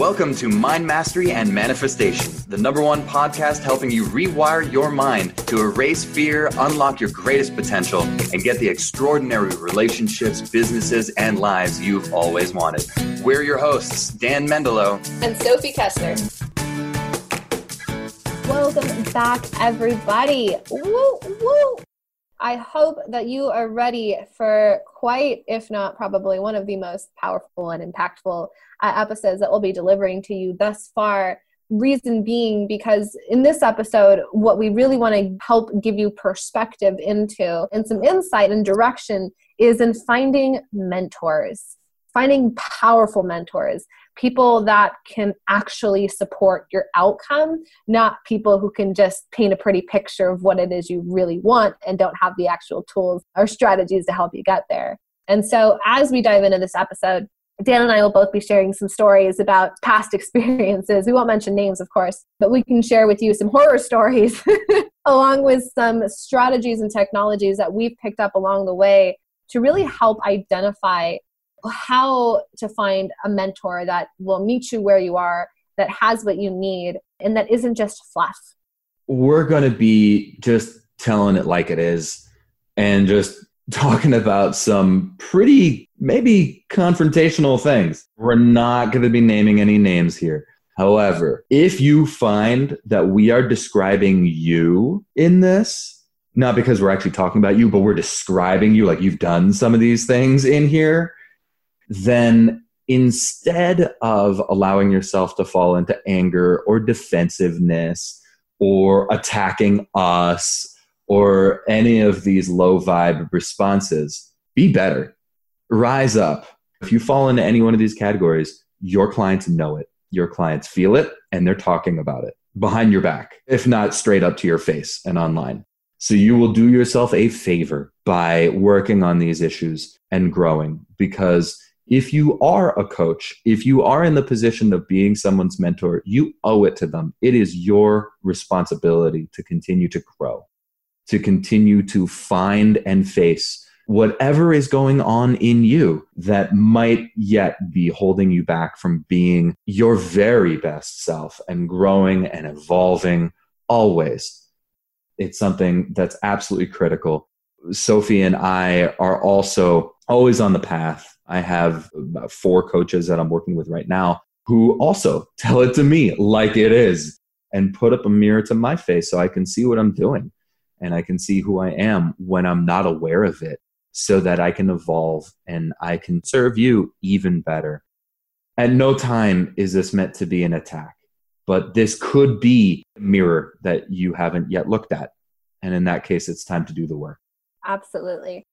Welcome to Mind Mastery and Manifestation, the #1 podcast helping you rewire your mind to erase fear, unlock your greatest potential, and get the extraordinary relationships, businesses, and lives you've always wanted. We're your hosts, Dan Mendelow and Sophie Kessler. Welcome back, everybody. Woo, woo. I hope that you are ready for quite, if not probably, one of the most powerful and impactful episodes that we'll be delivering to you thus far. Reason being, because in this episode, what we really want to help give you perspective into and some insight and direction is in finding mentors, finding powerful mentors, people that can actually support your outcome, not people who can just paint a pretty picture of what it is you really want and don't have the actual tools or strategies to help you get there. And so as we dive into this episode, Dan and I will both be sharing some stories about past experiences. We won't mention names, of course, but we can share with you some horror stories along with some strategies and technologies that we've picked up along the way to really help identify how to find a mentor that will meet you where you are, that has what you need, and that isn't just fluff. We're going to be just telling it like it is and just talking about some pretty maybe confrontational things. We're not going to be naming any names here. However, if you find that we are describing you in this, not because we're actually talking about you, but we're describing you like you've done some of these things in here, then instead of allowing yourself to fall into anger or defensiveness or attacking us or any of these low vibe responses, be better. Rise up. If you fall into any one of these categories, your clients know it. Your clients feel it, and they're talking about it behind your back, if not straight up to your face and online. So you will do yourself a favor by working on these issues and growing, because if you are a coach, if you are in the position of being someone's mentor, you owe it to them. It is your responsibility to continue to grow, to continue to find and face whatever is going on in you that might yet be holding you back from being your very best self and growing and evolving always. It's something that's absolutely critical. Sophie and I are also always on the path. I have about 4 coaches that I'm working with right now who also tell it to me like it is and put up a mirror to my face so I can see what I'm doing and I can see who I am when I'm not aware of it, so that I can evolve and I can serve you even better. At no time is this meant to be an attack, but this could be a mirror that you haven't yet looked at. And in that case, it's time to do the work. Absolutely.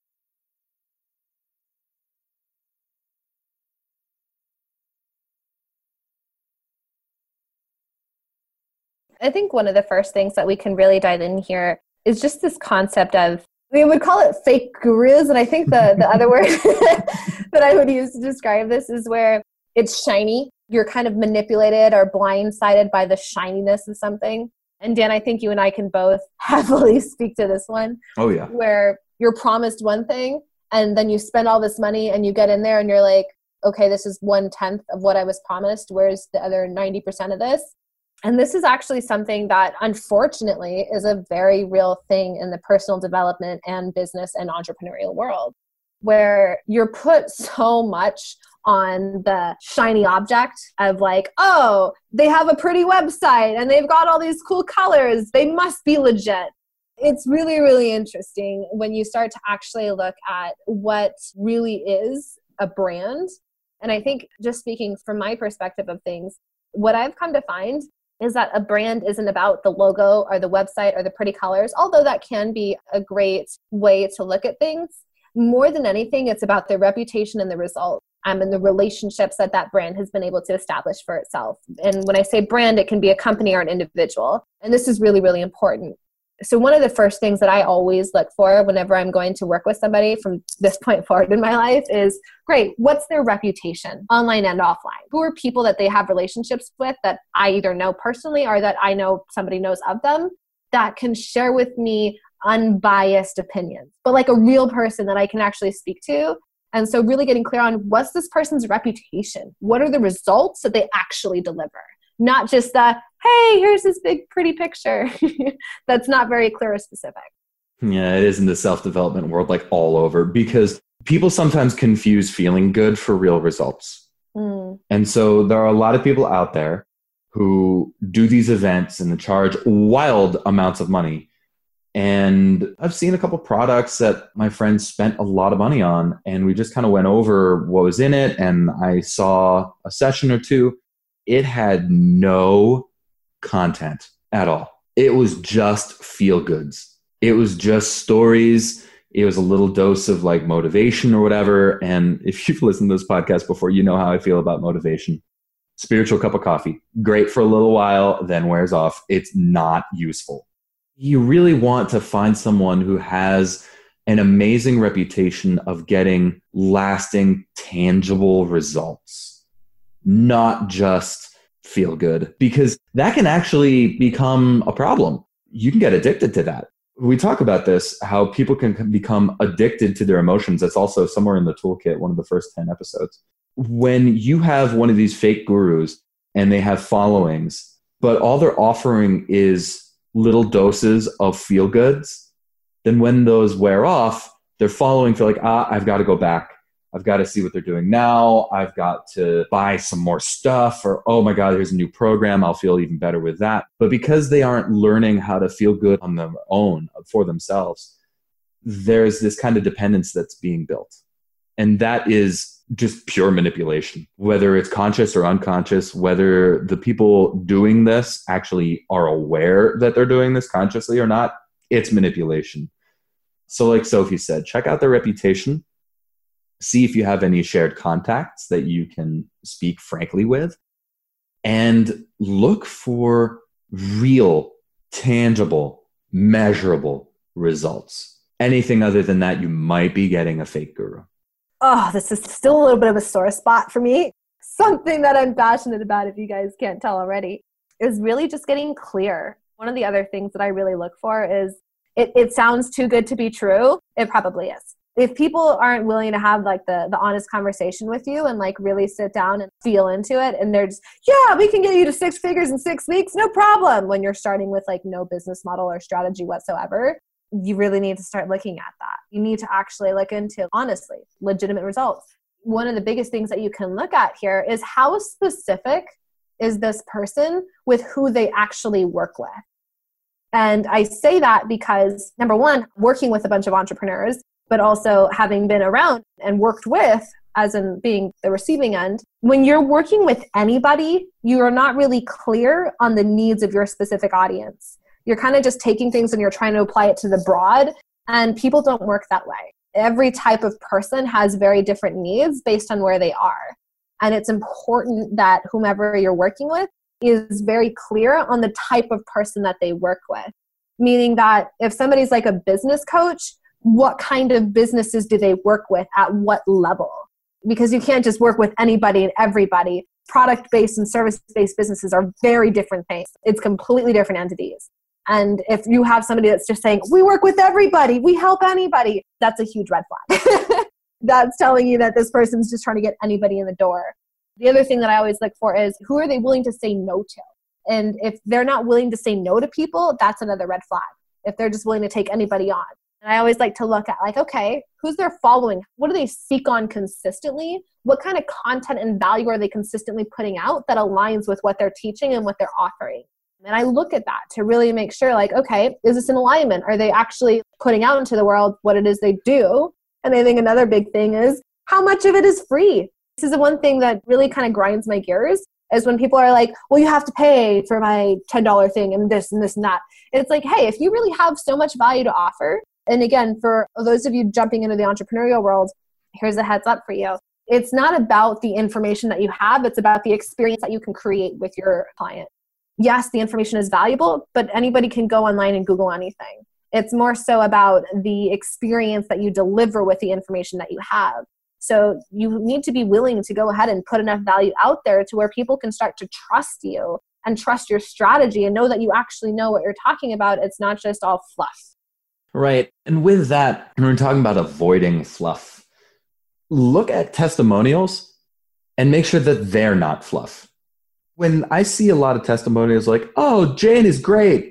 I think one of the first things that we can really dive in here is just this concept of, we would call it fake gurus. And I think the other word that I would use to describe this is where it's shiny. You're kind of manipulated or blindsided by the shininess of something. And Dan, I think you and I can both heavily speak to this one. Oh, yeah. Where you're promised one thing and then you spend all this money and you get in there and you're like, okay, this is 1/10 of what I was promised. Where's the other 90% of this? And this is actually something that, unfortunately, is a very real thing in the personal development and business and entrepreneurial world, where you're put so much on the shiny object of like, oh, they have a pretty website and they've got all these cool colors. They must be legit. It's really, really interesting when you start to actually look at what really is a brand. And I think, just speaking from my perspective of things, what I've come to find is that a brand isn't about the logo or the website or the pretty colors, although that can be a great way to look at things. More than anything, it's about the reputation and the result, and the relationships that that brand has been able to establish for itself. And when I say brand, it can be a company or an individual. And this is really, really important. So one of the first things that I always look for whenever I'm going to work with somebody from this point forward in my life is, great, what's their reputation, online and offline? Who are people that they have relationships with that I either know personally or that I know somebody knows of them that can share with me unbiased opinions, but like a real person that I can actually speak to And so really getting clear on what's this person's reputation? What are the results that they actually deliver? Not just the, hey, here's this big pretty picture. That's not very clear or specific. Yeah, it is in the self-development world, like all over, because people sometimes confuse feeling good for real results. And so there are a lot of people out there who do these events and charge wild amounts of money. And I've seen a couple products that my friends spent a lot of money on, and we just kind of went over what was in it. And I saw a session or two. It had no content at all. It was just feel goods. It was just stories. It was a little dose of like motivation or whatever. And if you've listened to this podcast before, you know how I feel about motivation. Spiritual cup of coffee. Great for a little while, then wears off. It's not useful. You really want to find someone who has an amazing reputation of getting lasting, tangible results, not just feel good, because that can actually become a problem. You can get addicted to that. We talk about this, how people can become addicted to their emotions. That's also somewhere in the toolkit, one of the first 10 episodes. When you have one of these fake gurus and they have followings, but all they're offering is little doses of feel goods, then when those wear off, their following feel like, I've got to go back. I've got to see what they're doing now. I've got to buy some more stuff, or, oh my God, here's a new program. I'll feel even better with that. But because they aren't learning how to feel good on their own for themselves, there's this kind of dependence that's being built. And that is just pure manipulation, whether it's conscious or unconscious, whether the people doing this actually are aware that they're doing this consciously or not, it's manipulation. So like Sophie said, check out their reputation, see if you have any shared contacts that you can speak frankly with, and look for real, tangible, measurable results. Anything other than that, you might be getting a fake guru. Oh, this is still a little bit of a sore spot for me. Something that I'm passionate about, if you guys can't tell already, is really just getting clear. One of the other things that I really look for is, it sounds too good to be true. It probably is. If people aren't willing to have like the honest conversation with you and like really sit down and feel into it, and they're just, yeah, we can get you to 6 figures in 6 weeks, no problem. When you're starting with like no business model or strategy whatsoever, you really need to start looking at that. You need to actually look into, honestly, legitimate results. One of the biggest things that you can look at here is how specific is this person with who they actually work with. And I say that because, number one, working with a bunch of entrepreneurs, but also having been around and worked with, as in being the receiving end, when you're working with anybody, you are not really clear on the needs of your specific audience. You're kind of just taking things and you're trying to apply it to the broad, and people don't work that way. Every type of person has very different needs based on where they are. And it's important that whomever you're working with is very clear on the type of person that they work with. Meaning that if somebody's like a business coach, what kind of businesses do they work with at what level? Because you can't just work with anybody and everybody. Product-based and service-based businesses are very different things. It's completely different entities. And if you have somebody that's just saying, we work with everybody, we help anybody, that's a huge red flag. That's telling you that this person's just trying to get anybody in the door. The other thing that I always look for is, who are they willing to say no to? And if they're not willing to say no to people, that's another red flag. If they're just willing to take anybody on. And I always like to look at like, okay, who's their following? What do they seek on consistently? What kind of content and value are they consistently putting out that aligns with what they're teaching and what they're offering? And I look at that to really make sure, like, okay, is this in alignment? Are they actually putting out into the world what it is they do? And I think another big thing is, how much of it is free? This is the one thing that really kind of grinds my gears, is when people are like, well, you have to pay for my $10 thing and this and this and that. It's like, hey, if you really have so much value to offer, and again, for those of you jumping into the entrepreneurial world, here's a heads up for you. It's not about the information that you have. It's about the experience that you can create with your client. Yes, the information is valuable, but anybody can go online and Google anything. It's more so about the experience that you deliver with the information that you have. So you need to be willing to go ahead and put enough value out there to where people can start to trust you and trust your strategy and know that you actually know what you're talking about. It's not just all fluff. Right. And with that, when we're talking about avoiding fluff, look at testimonials and make sure that they're not fluff. When I see a lot of testimonials like, oh, Jane is great,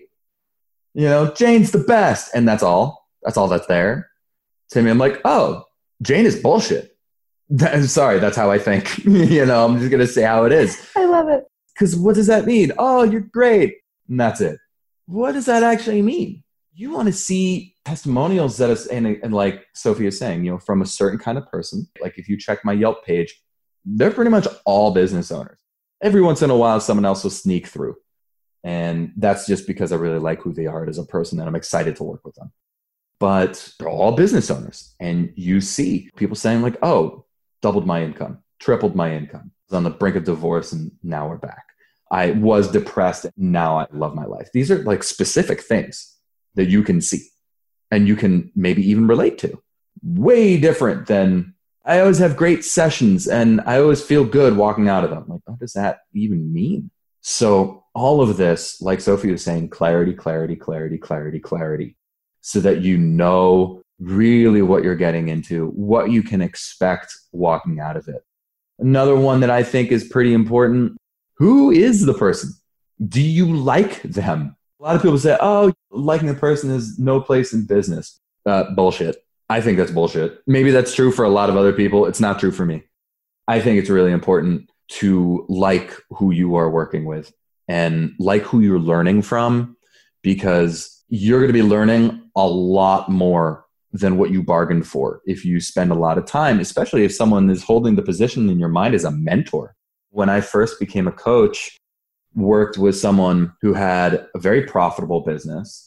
Jane's the best, and that's all that's there. To me, I'm like, oh, Jane is bullshit. Sorry, that's how I think. I'm just going to say how it is. I love it. Because what does that mean? Oh, you're great. And that's it. What does that actually mean? You want to see testimonials that is, and like Sophie is saying, from a certain kind of person. Like if you check my Yelp page, they're pretty much all business owners. Every once in a while, someone else will sneak through. And that's just because I really like who they are as a person and I'm excited to work with them. But they're all business owners. And you see people saying like, oh, doubled my income, tripled my income. I was on the brink of divorce and now we're back. I was depressed. Now I love my life. These are like specific things that you can see and you can maybe even relate to. Way different than I always have great sessions and I always feel good walking out of them. Like, what does that even mean? So all of this, like Sophie was saying, clarity, clarity, clarity, clarity, clarity, so that you know really what you're getting into, what you can expect walking out of it. Another one that I think is pretty important. Who is the person? Do you like them? A lot of people say, oh, liking a person is no place in business. Bullshit. I think that's bullshit. Maybe that's true for a lot of other people. It's not true for me. I think it's really important to like who you are working with and like who you're learning from, because you're going to be learning a lot more than what you bargained for if you spend a lot of time, especially if someone is holding the position in your mind as a mentor. When I first became a coach, worked with someone who had a very profitable business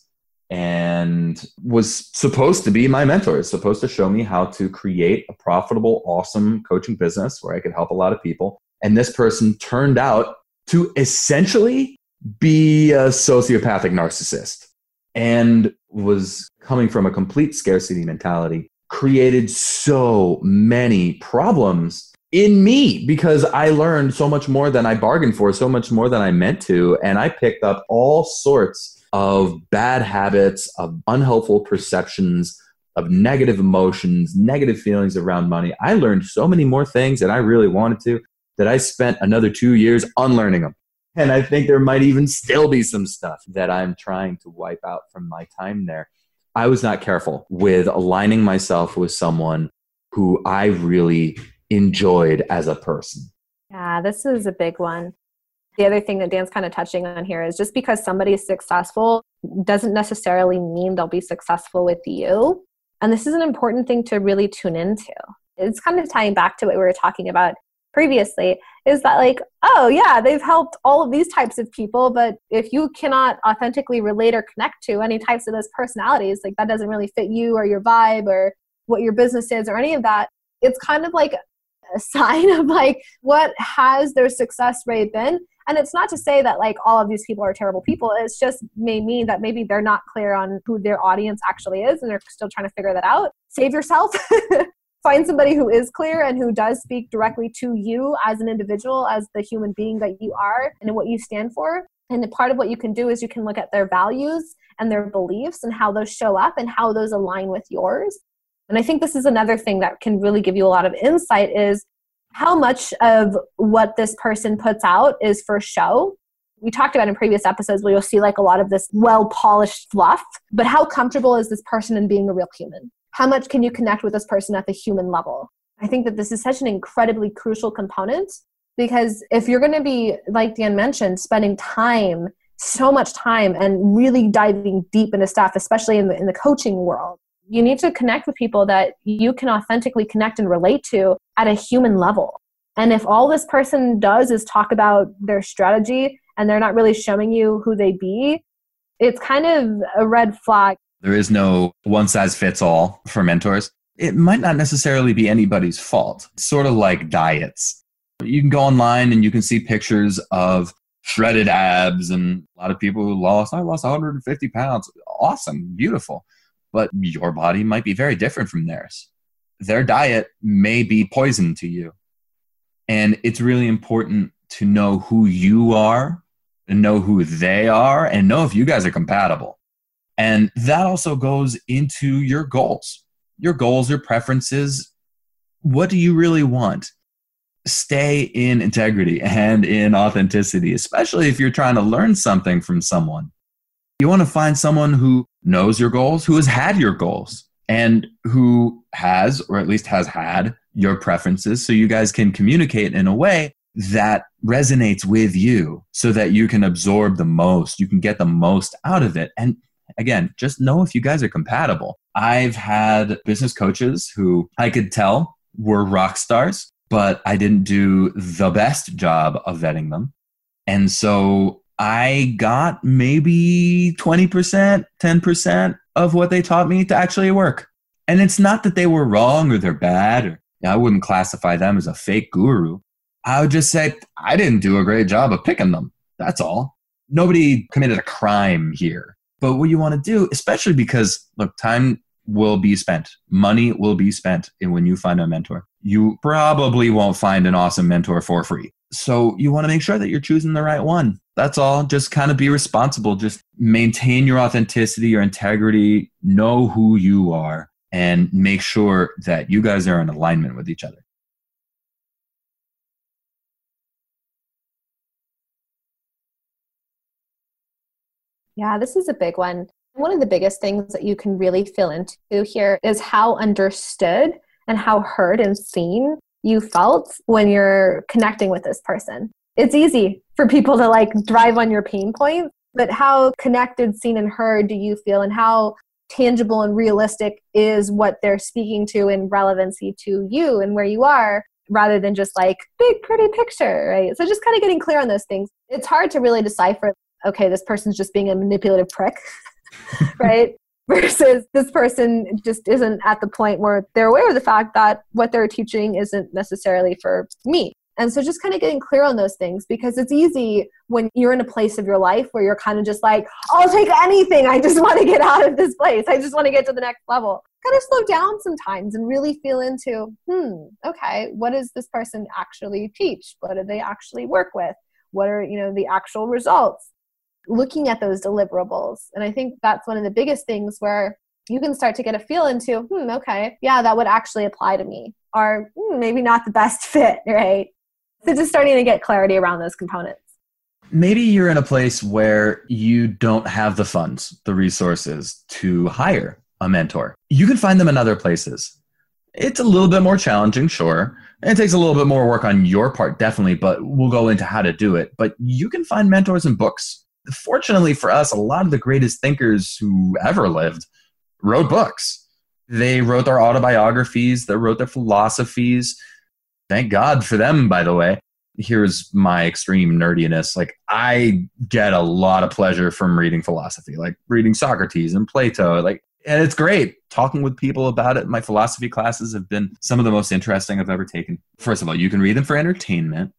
and was supposed to be my mentor, supposed to show me how to create a profitable, awesome coaching business where I could help a lot of people. And this person turned out to essentially be a sociopathic narcissist and was coming from a complete scarcity mentality, created so many problems in me because I learned so much more than I bargained for, so much more than I meant to. And I picked up all sorts of bad habits, of unhelpful perceptions, of negative emotions, negative feelings around money. I learned so many more things that I really wanted to, that I spent another 2 years unlearning them. And I think there might even still be some stuff that I'm trying to wipe out from my time there. I was not careful with aligning myself with someone who I really enjoyed as a person. Yeah, this is a big one. The other thing that Dan's kind of touching on here is just because somebody is successful doesn't necessarily mean they'll be successful with you. And this is an important thing to really tune into. It's kind of tying back to what we were talking about previously, is that like, oh yeah, they've helped all of these types of people, but if you cannot authentically relate or connect to any types of those personalities, like that doesn't really fit you or your vibe or what your business is or any of that, it's kind of like a sign of like, what has their success rate been? And it's not to say that like all of these people are terrible people. It's just may mean that maybe they're not clear on who their audience actually is and they're still trying to figure that out. Save yourself. Find somebody who is clear and who does speak directly to you as an individual, as the human being that you are and what you stand for. And part of what you can do is you can look at their values and their beliefs and how those show up and how those align with yours. And I think this is another thing that can really give you a lot of insight is how much of what this person puts out is for show. We talked about in previous episodes where you'll see like a lot of this well-polished fluff, but how comfortable is this person in being a real human? How much can you connect with this person at the human level? I think that this is such an incredibly crucial component because if you're going to be, like Dan mentioned, spending time, so much time and really diving deep into stuff, especially in the coaching world, you need to connect with people that you can authentically connect and relate to at a human level. And if all this person does is talk about their strategy and they're not really showing you who they be, it's kind of a red flag. There is no one size fits all for mentors. It might not necessarily be anybody's fault. It's sort of like diets. You can go online and you can see pictures of shredded abs and a lot of people who I lost 150 pounds. Awesome, beautiful. But your body might be very different from theirs. Their diet may be poison to you. And it's really important to know who you are and know who they are and know if you guys are compatible. And that also goes into your goals. Your goals, your preferences, What do you really want? Stay in integrity and in authenticity, especially if you're trying to learn something from someone. You want to find someone who knows your goals, who has had your goals, and who has, or at least has had, your preferences, so you guys can communicate in a way that resonates with you so that you can absorb the most, you can get the most out of it. And again, just know if you guys are compatible. I've had business coaches who I could tell were rock stars, but I didn't do the best job of vetting them. And so I got maybe 20%, 10% of what they taught me to actually work. And it's not that they were wrong or they're bad, or I wouldn't classify them as a fake guru. I would just say I didn't do a great job of picking them. That's all. Nobody committed a crime here. But what you want to do, especially because, look, time will be spent. Money will be spent when you find a mentor. You probably won't find an awesome mentor for free. So you want to make sure that you're choosing the right one. That's all. Just kind of be responsible. Just maintain your authenticity, your integrity, know who you are, and make sure that you guys are in alignment with each other. Yeah, this is a big one. One of the biggest things that you can really feel into here is how understood and how heard and seen you felt when you're connecting with this person. It's easy for people to like drive on your pain points, but how connected, seen, and heard do you feel, and how tangible and realistic is what they're speaking to in relevancy to you and where you are, rather than just like big, pretty picture, right? So just kind of getting clear on those things. It's hard to really decipher, okay, this person's just being a manipulative prick, right? Versus this person just isn't at the point where they're aware of the fact that what they're teaching isn't necessarily for me. And so just kind of getting clear on those things, because it's easy when you're in a place of your life where you're kind of just like, I'll take anything. I just want to get out of this place. I just want to get to the next level. Kind of slow down sometimes and really feel into, okay, what does this person actually teach? What do they actually work with? What are, the actual results? Looking at those deliverables. And I think that's one of the biggest things where you can start to get a feel into, okay, yeah, that would actually apply to me. Or maybe not the best fit, right? So just starting to get clarity around those components. Maybe you're in a place where you don't have the funds, the resources to hire a mentor. You can find them in other places. It's a little bit more challenging, sure. It takes a little bit more work on your part, definitely, but we'll go into how to do it. But you can find mentors in books. Fortunately for us, a lot of the greatest thinkers who ever lived wrote books. They wrote their autobiographies, they wrote their philosophies. Thank God for them, by the way. Here's my extreme nerdiness. Like, I get a lot of pleasure from reading philosophy, like reading Socrates and Plato. And it's great. Talking with people about it. My philosophy classes have been some of the most interesting I've ever taken. First of all, you can read them for entertainment,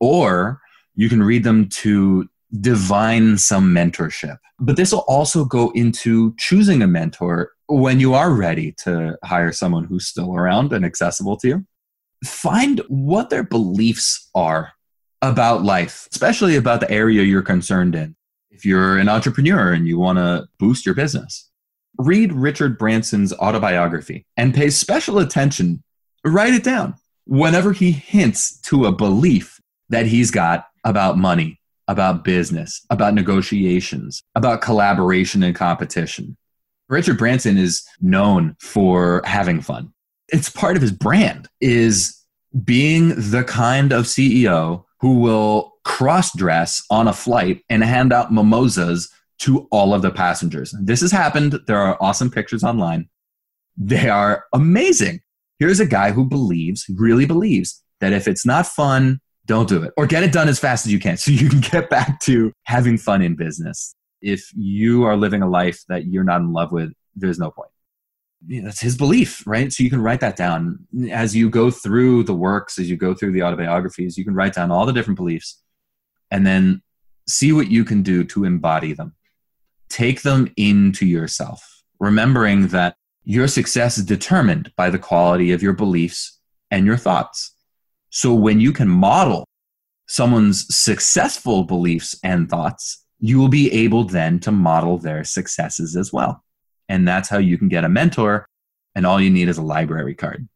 or you can read them to divine some mentorship. But this will also go into choosing a mentor when you are ready to hire someone who's still around and accessible to you. Find what their beliefs are about life, especially about the area you're concerned in. If you're an entrepreneur and you want to boost your business, read Richard Branson's autobiography and pay special attention. Write it down whenever he hints to a belief that he's got about money, about business, about negotiations, about collaboration and competition. Richard Branson is known for having fun. It's part of his brand, is being the kind of CEO who will cross-dress on a flight and hand out mimosas to all of the passengers. This has happened. There are awesome pictures online. They are amazing. Here's a guy who really believes that if it's not fun, don't do it, or get it done as fast as you can so you can get back to having fun in business. If you are living a life that you're not in love with, there's no point. That's his belief, right? So you can write that down. As you go through the works, as you go through the autobiographies, you can write down all the different beliefs and then see what you can do to embody them. Take them into yourself, remembering that your success is determined by the quality of your beliefs and your thoughts. So when you can model someone's successful beliefs and thoughts, you will be able then to model their successes as well. And that's how you can get a mentor, and all you need is a library card.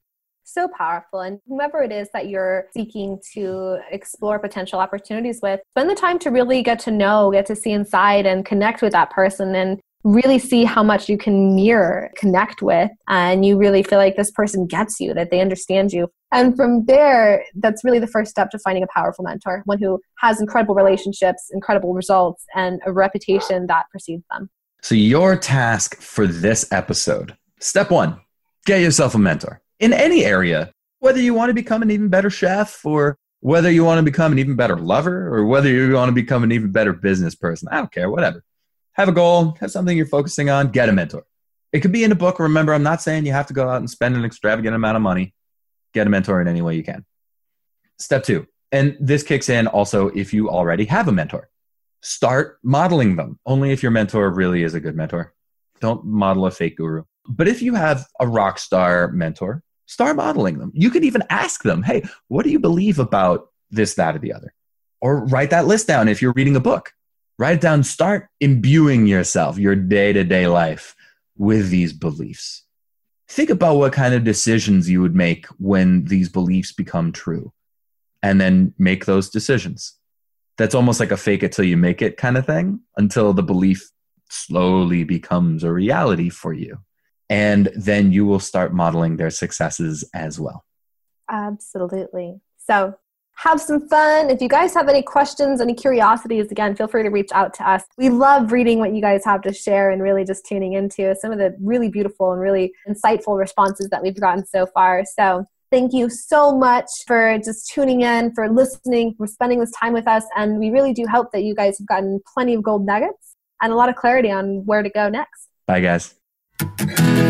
So powerful. And whomever it is that you're seeking to explore potential opportunities with, spend the time to really get to know, get to see inside and connect with that person and really see how much you can mirror, connect with, and you really feel like this person gets you, that they understand you. And from there, that's really the first step to finding a powerful mentor, one who has incredible relationships, incredible results, and a reputation that precedes them. So your task for this episode, step 1, get yourself a mentor in any area, whether you want to become an even better chef or whether you want to become an even better lover or whether you want to become an even better business person. I don't care, whatever. Have a goal, have something you're focusing on, get a mentor. It could be in a book. Remember, I'm not saying you have to go out and spend an extravagant amount of money. Get a mentor in any way you can. Step 2, and this kicks in also if you already have a mentor. Start modeling them, only if your mentor really is a good mentor. Don't model a fake guru. But if you have a rock star mentor, start modeling them. You can even ask them, hey, what do you believe about this, that, or the other? Or write that list down if you're reading a book. Write it down, start imbuing yourself, your day-to-day life with these beliefs. Think about what kind of decisions you would make when these beliefs become true, and then make those decisions. That's almost like a fake it till you make it kind of thing, until the belief slowly becomes a reality for you. And then you will start modeling their successes as well. Absolutely. So have some fun. If you guys have any questions, any curiosities, again, feel free to reach out to us. We love reading what you guys have to share and really just tuning into some of the really beautiful and really insightful responses that we've gotten so far. So thank you so much for just tuning in, for listening, for spending this time with us. And we really do hope that you guys have gotten plenty of gold nuggets and a lot of clarity on where to go next. Bye, guys.